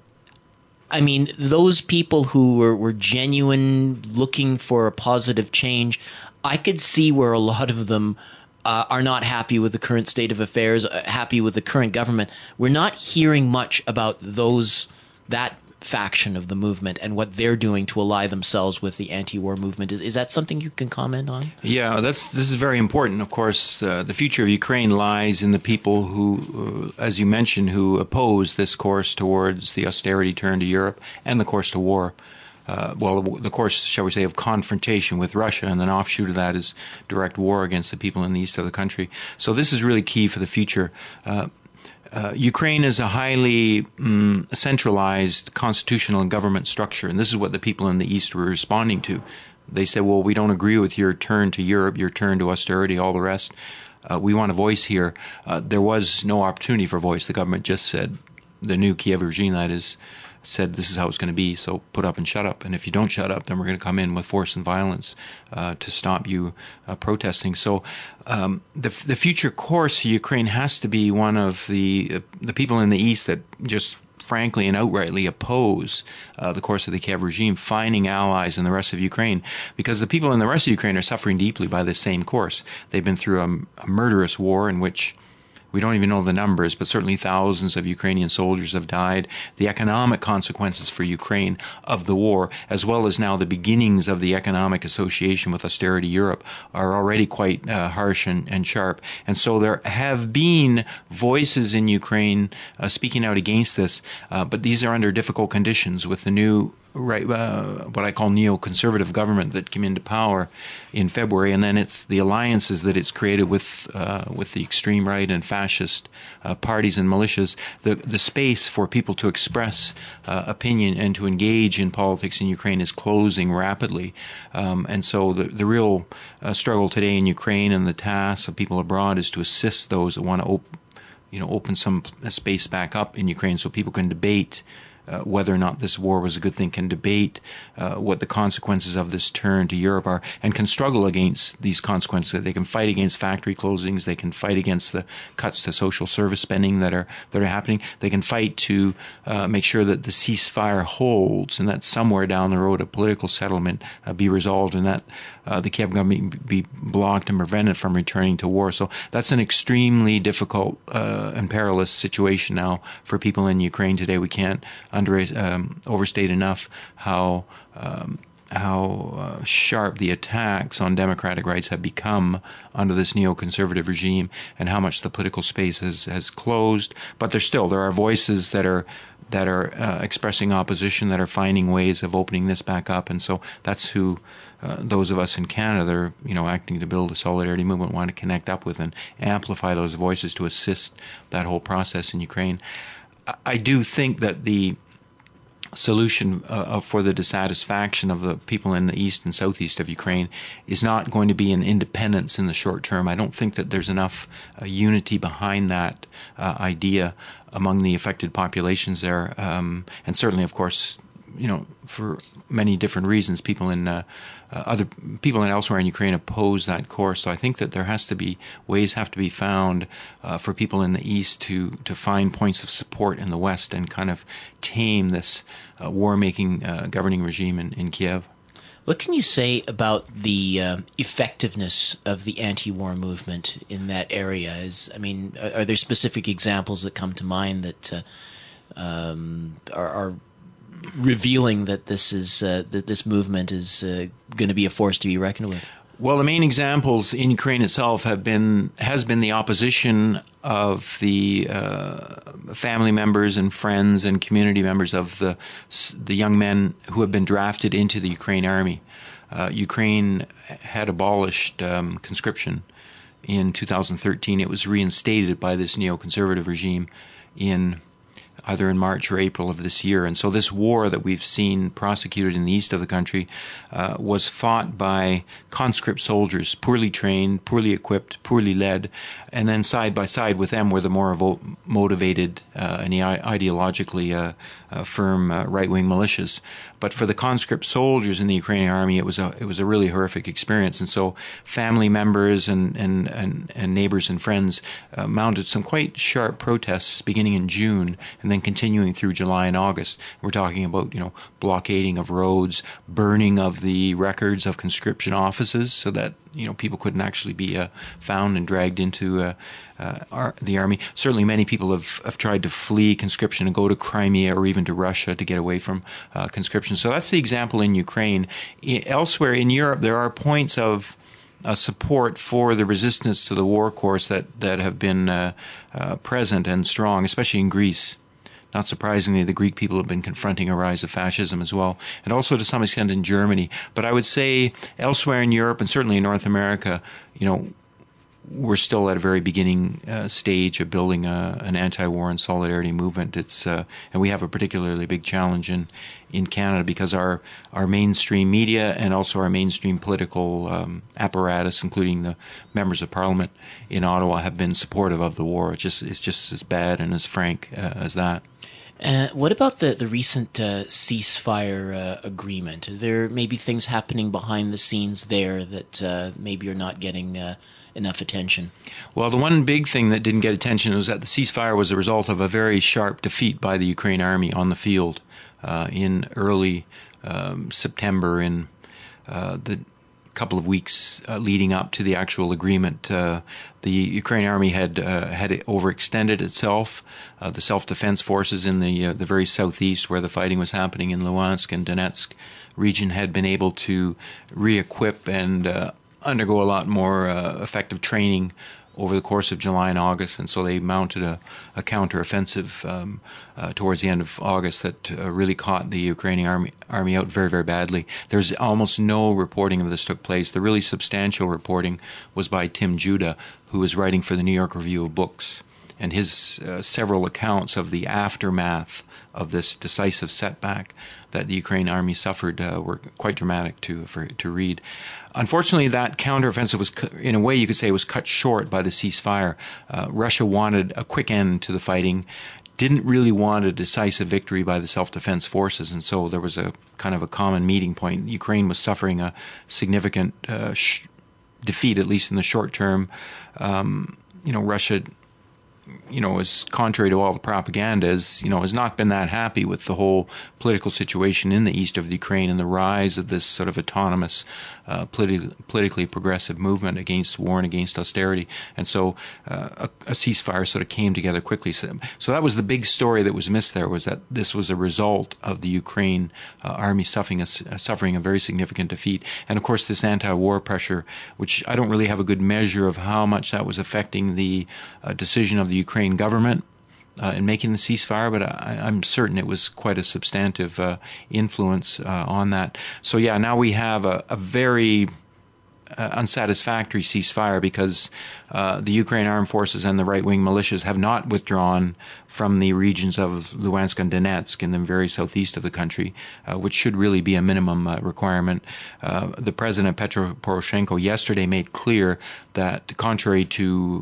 I mean, those people who were, were genuine, looking for a positive change, I could see where a lot of them uh, are not happy with the current state of affairs, uh, happy with the current government. We're not hearing much about those that faction of the movement and what they're doing to ally themselves with the anti-war movement. Is, is that something you can comment on? Yeah, that's this is very important. Of course, uh, the future of Ukraine lies in the people who, uh, as you mentioned, who oppose this course towards the austerity turn to Europe and the course to war. Uh, well, the course, shall we say, of confrontation with Russia, and then offshoot of that is direct war against the people in the east of the country. So this is really key for the future. Uh, Uh, Ukraine is a highly um, centralized constitutional and government structure, and this is what the people in the East were responding to. They said, well, we don't agree with your turn to Europe, your turn to austerity, all the rest. Uh, we want a voice here. Uh, there was no opportunity for voice. The government just said, the new Kiev regime, that is, said this is how it's going to be, so put up and shut up. And if you don't shut up, then we're going to come in with force and violence uh, to stop you uh, protesting. So um, the the future course of Ukraine has to be one of the uh, the people in the East that just frankly and outrightly oppose uh, the course of the Kiev regime, finding allies in the rest of Ukraine, because the people in the rest of Ukraine are suffering deeply by this same course. They've been through a, a murderous war in which we don't even know the numbers, but certainly thousands of Ukrainian soldiers have died. The economic consequences for Ukraine of the war, as well as now the beginnings of the economic association with austerity Europe, are already quite uh, harsh and, and sharp. And so there have been voices in Ukraine uh, speaking out against this, uh, but these are under difficult conditions with the new right, uh, what I call neoconservative government that came into power in February, and then it's the alliances that it's created with uh, with the extreme right and fascist uh, parties and militias. The the space for people to express uh, opinion and to engage in politics in Ukraine is closing rapidly, um, and so the the real uh, struggle today in Ukraine and the task of people abroad is to assist those that want to op- you know open some space back up in Ukraine so people can debate Uh, whether or not this war was a good thing, can debate uh, what the consequences of this turn to Europe are, and can struggle against these consequences. They can fight against factory closings. They can fight against the cuts to social service spending that are that are happening. They can fight to uh, make sure that the ceasefire holds, and that somewhere down the road a political settlement uh, be resolved, and that uh, the Kiev government be blocked and prevented from returning to war. So that's an extremely difficult uh, and perilous situation now for people in Ukraine today. We can't under um, overstate enough how um, how uh, sharp the attacks on democratic rights have become under this neoconservative regime, and how much the political space has, has closed. But there's still there are voices that are that are uh, expressing opposition, that are finding ways of opening this back up, and so that's who uh, those of us in Canada that are you know acting to build a solidarity movement want to connect up with and amplify those voices to assist that whole process in Ukraine. I, I do think that the solution uh, for the dissatisfaction of the people in the east and southeast of Ukraine is not going to be an independence in the short term. I don't think that there's enough uh, unity behind that uh, idea among the affected populations there. Um, and certainly, of course, you know, for many different reasons, people in uh, uh, other people in elsewhere in Ukraine oppose that course. So I think that there has to be ways have to be found uh, for people in the east to to find points of support in the west and kind of tame this uh, war-making uh, governing regime in, in Kiev. What can you say about the uh, effectiveness of the anti-war movement in that area? Is I mean, are, are there specific examples that come to mind that uh, um, are, are revealing that this is uh, that this movement is uh, going to be a force to be reckoned with? Well, the main examples in Ukraine itself have been has been the opposition of the uh, family members and friends and community members of the the young men who have been drafted into the Ukraine army. Uh, Ukraine had abolished um, conscription in two thousand thirteen. It was reinstated by this neoconservative regime in either in March or April of this year. And so this war that we've seen prosecuted in the east of the country uh, was fought by conscript soldiers, poorly trained, poorly equipped, poorly led, and then side by side with them were the more vo- motivated uh, and the ideologically uh, uh, firm uh, right-wing militias. But for the conscript soldiers in the Ukrainian army, it was a it was a really horrific experience. And so family members and and and, and neighbors and friends uh, mounted some quite sharp protests beginning in June and then continuing through July and August. We're talking about, you know, blockading of roads, burning of the records of conscription offices so that, you know, people couldn't actually be uh, found and dragged into uh, uh, our, the army. Certainly many people have, have tried to flee conscription and go to Crimea or even to Russia to get away from uh, conscription. So that's the example in Ukraine. I, elsewhere in Europe, there are points of uh, support for the resistance to the war course that, that have been uh, uh, present and strong, especially in Greece. Not surprisingly, the Greek people have been confronting a rise of fascism as well, and also to some extent in Germany. But I would say elsewhere in Europe and certainly in North America, you know, we're still at a very beginning uh, stage of building a, an anti-war and solidarity movement. It's uh, and we have a particularly big challenge in, in Canada because our our mainstream media and also our mainstream political um, apparatus, including the members of Parliament in Ottawa, have been supportive of the war. It's just it's just as bad and as frank uh, as that. Uh, what about the, the recent uh, ceasefire uh, agreement? Are there maybe things happening behind the scenes there that uh, maybe are not getting uh, enough attention? Well, the one big thing that didn't get attention was that the ceasefire was the result of a very sharp defeat by the Ukraine army on the field uh, in early um, September in uh, the couple of weeks uh, leading up to the actual agreement. Uh, the Ukraine army had uh, had overextended itself. Uh, the self-defense forces in the uh, the very southeast, where the fighting was happening in Luhansk and Donetsk region, had been able to re-equip and uh, undergo a lot more uh, effective training over the course of July and August, and so they mounted a, a counter-offensive um, uh, towards the end of August that uh, really caught the Ukrainian army army out very, very badly. There's almost no reporting of this took place. The really substantial reporting was by Tim Judah, who was writing for the New York Review of Books, and his uh, several accounts of the aftermath of this decisive setback that the Ukraine army suffered uh, were quite dramatic to for, to read. Unfortunately, that counteroffensive was, in a way, you could say, was cut short by the ceasefire. Uh, Russia wanted a quick end to the fighting, didn't really want a decisive victory by the self-defense forces, and so there was a kind of a common meeting point. Ukraine was suffering a significant uh, sh- defeat, at least in the short term. Um, you know, Russia, you know, is contrary to all the propaganda, is, you know, has not been that happy with the whole political situation in the east of the Ukraine and the rise of this sort of autonomous, uh, politi- politically progressive movement against war and against austerity. And so uh, a, a ceasefire sort of came together quickly. So, so that was the big story that was missed there, was that this was a result of the Ukraine uh, army suffering a, suffering a very significant defeat. And of course, this anti-war pressure, which I don't really have a good measure of how much that was affecting the uh, decision of the Ukraine government uh, in making the ceasefire, but I, I'm certain it was quite a substantive uh, influence uh, on that. So yeah, now we have a, a very uh, unsatisfactory ceasefire because uh, the Ukraine armed forces and the right-wing militias have not withdrawn from the regions of Luhansk and Donetsk in the very southeast of the country, uh, which should really be a minimum uh, requirement. Uh, the President Petro Poroshenko yesterday made clear that, contrary to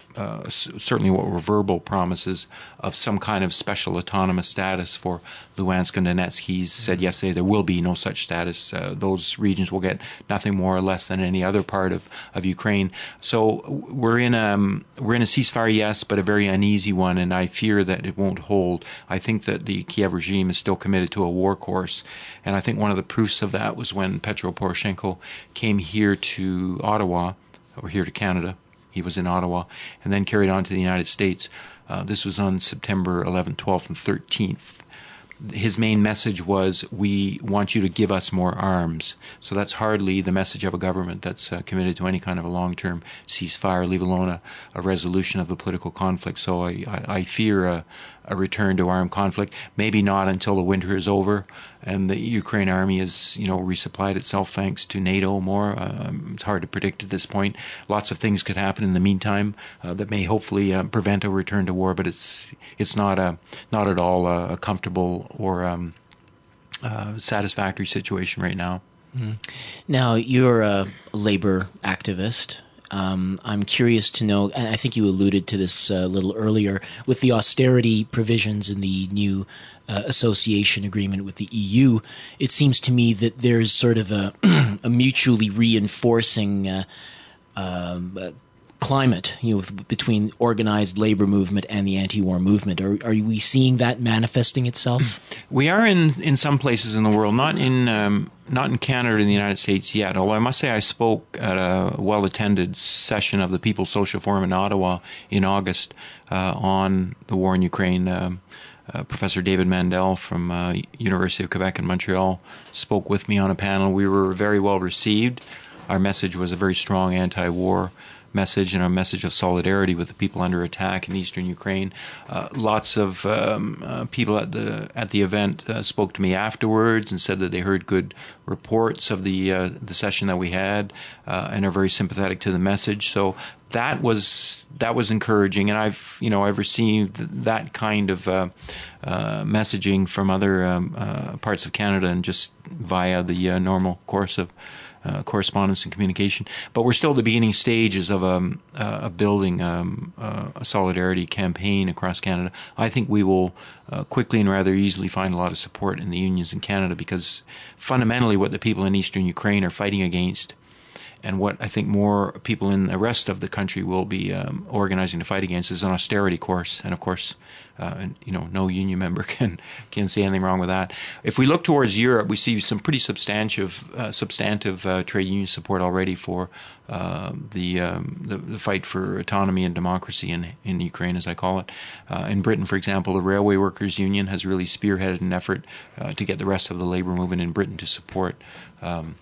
uh, certainly what were verbal promises of some kind of special autonomous status for Luhansk and Donetsk. He's said yesterday there will be no such status. Uh, those regions will get nothing more or less than any other part of, of Ukraine. So we're in a we're in a ceasefire, yes, but a very uneasy one, and I fear that it won't hold. I think that the Kiev regime is still committed to a war course, and I think one of the proofs of that was when Petro Poroshenko came here to Ottawa, or here to Canada. He was in Ottawa, and then carried on to the United States. Uh, this was on September eleventh, twelfth, and thirteenth. His main message was, we want you to give us more arms. So that's hardly the message of a government that's uh, committed to any kind of a long-term ceasefire, leave alone a, a resolution of the political conflict. So I, I, I fear a, a return to armed conflict, maybe not until the winter is over and the Ukraine army has, you know, resupplied itself thanks to NATO more. Um, it's hard to predict at this point. Lots of things could happen in the meantime uh, that may hopefully uh, prevent a return to war, but it's it's not a not at all a, a comfortable or um, uh, satisfactory situation right now. Mm. Now, you're a labor activist. Um, I'm curious to know, and I think you alluded to this a little earlier, with the austerity provisions in the new uh, association agreement with the E U, it seems to me that there's sort of a, a mutually reinforcing uh, um, uh, climate, you know, between organized labor movement and the anti-war movement. Are, are we seeing that manifesting itself? We are in, in some places in the world, not in um, not in Canada or in the United States yet, although I must say I spoke at a well-attended session of the People's Social Forum in Ottawa in August uh, on the war in Ukraine. Um, uh, Professor David Mandel from uh, University of Quebec in Montreal spoke with me on a panel. We were very well received. Our message was a very strong anti-war message and a message of solidarity with the people under attack in eastern Ukraine. Uh, lots of um, uh, people at the at the event uh, spoke to me afterwards and said that they heard good reports of the uh, the session that we had uh, and are very sympathetic to the message. So that was that was encouraging, and I've you know I've received that kind of uh, uh, messaging from other um, uh, parts of Canada and just via the uh, normal course of Uh, correspondence and communication, but we're still at the beginning stages of um, uh, a building um, uh, a solidarity campaign across Canada. I think we will uh, quickly and rather easily find a lot of support in the unions in Canada, because fundamentally what the people in eastern Ukraine are fighting against, and what I think more people in the rest of the country will be um, organizing to fight against, is an austerity course. And of course, uh, and, you know, no union member can can say anything wrong with that. If we look towards Europe, we see some pretty substantive uh, substantive uh, trade union support already for uh, the, um, the the fight for autonomy and democracy in in Ukraine, as I call it. Uh, in Britain, for example, the Railway Workers Union has really spearheaded an effort uh, to get the rest of the labor movement in Britain to support Um,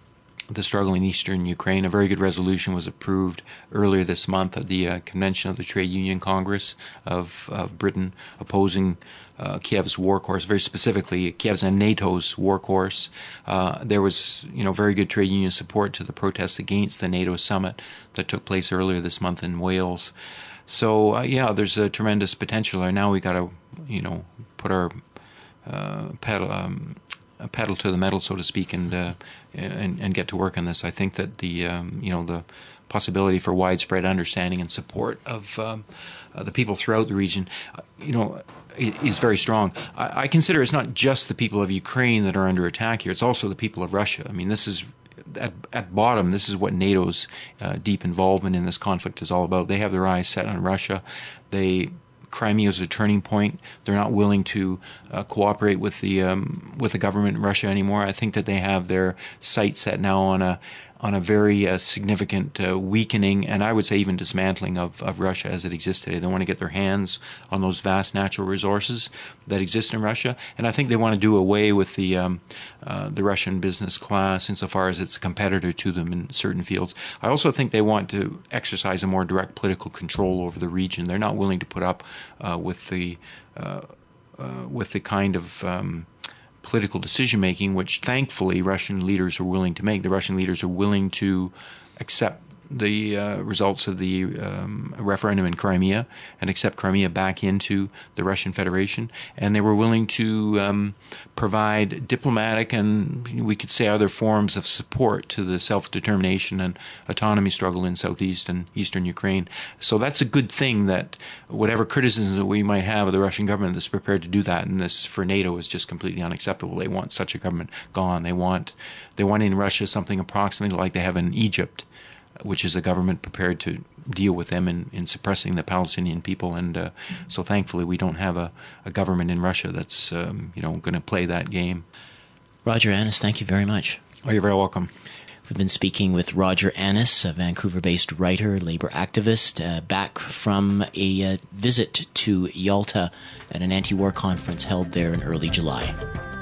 the struggle in eastern Ukraine. A very good resolution was approved earlier this month at the uh, convention of the Trade Union Congress of, of Britain, opposing uh, Kiev's war course, very specifically Kiev's and NATO's war course. Uh, there was, you know, very good trade union support to the protests against the NATO summit that took place earlier this month in Wales. So, uh, yeah, there's a tremendous potential there. Now we got to, you know, put our uh, pedal, um, pedal to the metal, so to speak, and, uh, and and get to work on this. I think that the um, you know the possibility for widespread understanding and support of um, uh, the people throughout the region, uh, you know, is very strong. I, I consider it's not just the people of Ukraine that are under attack here; it's also the people of Russia. I mean, this is. At, at bottom, this is what NATO's uh, deep involvement in this conflict is all about. They have their eyes set on Russia. They Crimea is a turning point. They're not willing to uh, cooperate with the um, with the government in Russia anymore. I think that they have their sights set now on a on a very uh, significant uh, weakening, and I would say even dismantling of, of Russia as it exists today. They want to get their hands on those vast natural resources that exist in Russia, and I think they want to do away with the um, uh, the Russian business class insofar as it's a competitor to them in certain fields. I also think they want to exercise a more direct political control over the region. They're not willing to put up uh, with the uh, uh, with the kind of um, political decision-making, which thankfully Russian leaders are willing to make. The Russian leaders are willing to accept the uh, results of the um, referendum in Crimea and accept Crimea back into the Russian Federation. And they were willing to um, provide diplomatic and, we could say, other forms of support to the self-determination and autonomy struggle in southeast and eastern Ukraine. So that's a good thing, that whatever criticism that we might have of the Russian government that's prepared to do that, and this for NATO is just completely unacceptable. They want such a government gone. They want, they want in Russia something approximately like they have in Egypt, which is a government prepared to deal with them in, in suppressing the Palestinian people. And uh, so thankfully we don't have a, a government in Russia that's um, you know going to play that game. Roger Annis, thank you very much. Oh, you're very welcome. We've been speaking with Roger Annis, a Vancouver-based writer, labor activist, uh, back from a uh, visit to Yalta at an anti-war conference held there in early July.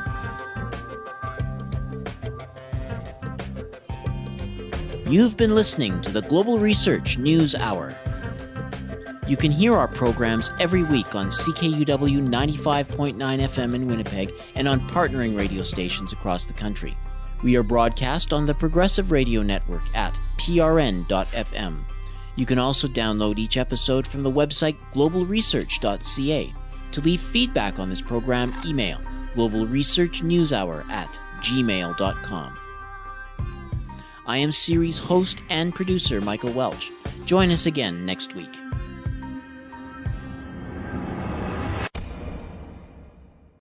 You've been listening to the Global Research News Hour. You can hear our programs every week on C K U W ninety-five point nine F M in Winnipeg and on partnering radio stations across the country. We are broadcast on the Progressive Radio Network at P R N dot F M. You can also download each episode from the website global research dot c a. To leave feedback on this program, email globalresearchnewshour at gmail dot com. I am series host and producer Michael Welch. Join us again next week.